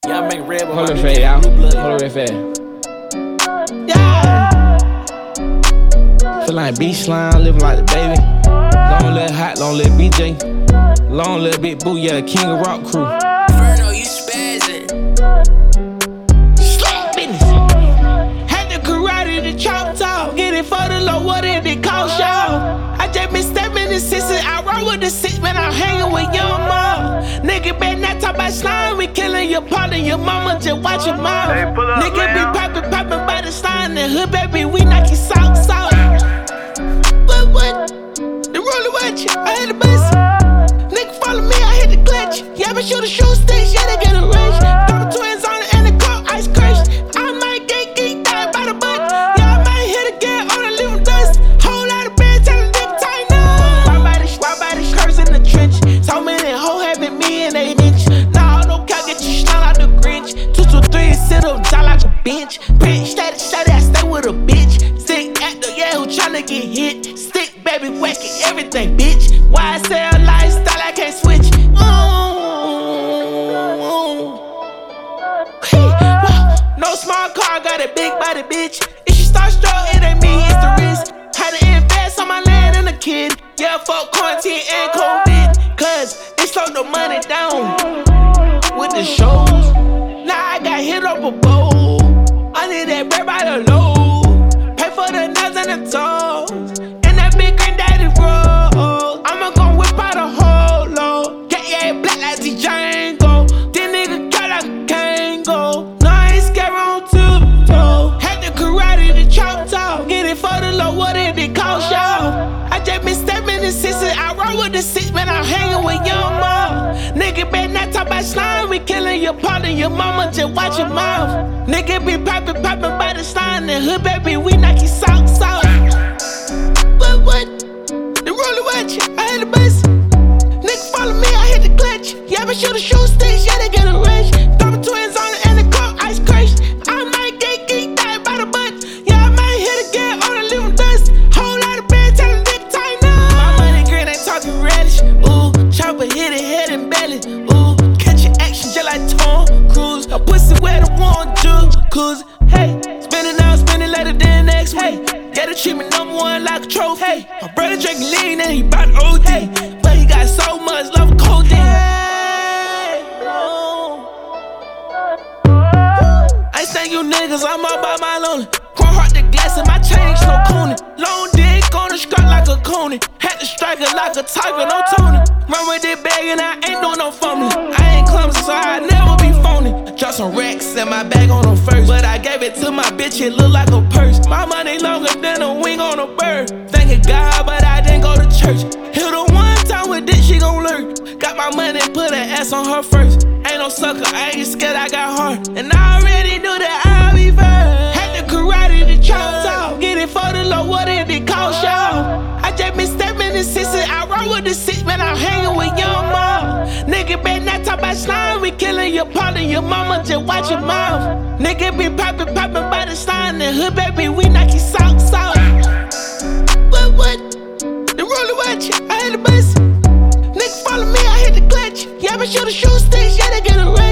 Y'all make red Hold it fast, y'all. Hold it fast. Yeah. Feel like beach slime, living like the baby. Long little hot, long little BJ. Long little big boo, yeah, King of Rock crew. Verno, you spazzing. Slap business. Had the karate, the chop top. Get it for the low, what did it cost y'all? I just been stepping the sisters. I roll with the six, man, I'm hanging with young mom. Nigga better not talk about slime. We killing your partner, your mama, just watch your mouth. Hey, pull up, Nigga man. be poppin' by the slime. The hood, baby, we knock you socks out. What? The roller watch, I had the bus. Nigga follow me, I hit the clutch. Yeah, but shoot the shoe sticks, yeah, they get a rush. Throw the twins on it and the car ice crushed. I might get geeked out by the butt. Yeah, I might hit again on the living dust. Whole lot of bands, tell them dip tight now. Why by the curse in the trench? So many hoes having me and they bitch. Nah, no cow, get you snot out the Grinch. 2, 2, 3, sit up, die like a bench. Bitch, steady, I stay with a bitch. Sick actor, yeah, who tryna get hit. Stick, baby, whacking everything, bitch. Why I say a lifestyle, I can't switch. No small car, got a big body, bitch. If she start struck, it ain't me, it's the risk. Had to invest on my land and a kid. Yeah, fuck quarantine and COVID. Cause it slowed the money down with the shows. Now I got hit up a bowl. I need that bread by the load. Pay for the nuts and the toes. And that big granddaddy roll. I'ma gon' whip out a whole load. Yeah, black like the Django. This nigga got like a Kango. No, I ain't scared on tiptoe. Had the karate, the chop top. Get it for the low, what did it cost y'all? I just been stepping the sisters. I roll with the six, man, I'm hanging with young mom. Nigga better not talk about slime. We killing your partner, your mama, just watch your mouth. Nigga be poppin' by the slime. The hood, baby, we knock you socks out. What? The roller watch, I had the bus. Nigga follow me, I hit the clutch. Yeah, but shoot the shoe sticks, yeah, they get a rush. Throw the twins on it and the car ice crushed. I might get geeked out by the butt. Yeah, I might hit again on the living dust. Whole lot of bands, tell them dip tight now. My money green, ain't talking reddish. Ooh, chopper hit it, head and belly. Ooh, catch your action just like Tom Cruise. A pussy where the one do, cause hey, spending now, spending later than next week. Yeah, they treat me #1 like a trophy. Hey, my brother drinking lean and he bout OD. Hey, but he got so much love for codeine. Hey, I ain't saying you niggas, I'm all by my lonely. Chrome heart the glass and my chain slow cooning. Long dick on the skirt like a coney. Had to strike it like a tiger, no Tony. Run with this bag and I ain't doing no fumbling. I ain't clumsy, so I never be phony. Drop some racks in my bag on them first. But I gave it to my bitch, it look like a purse. My money longer than a wing on a bird. Thanking God, but I didn't go to church. Hit her one time with this, she gon' lurk. Got my money, put an ass on her first. Ain't no sucker, I ain't scared, I got heart. And I already knew that I'll be first. Had the karate, the chop top. Get it for the low, what did it cost y'all? I just been stepping the sisters. I roll with the six, man, I'm hanging with young mom. Nigga better not talk about slime. We killing your partner, your mama, just watch your mouth. Nigga be poppin' by the slime. The hood, baby, we knock you socks out. What? The roller watch, I had the bus. Nigga follow me, I hit the clutch. Yeah, but shoot the shoe sticks, yeah, they get a rush.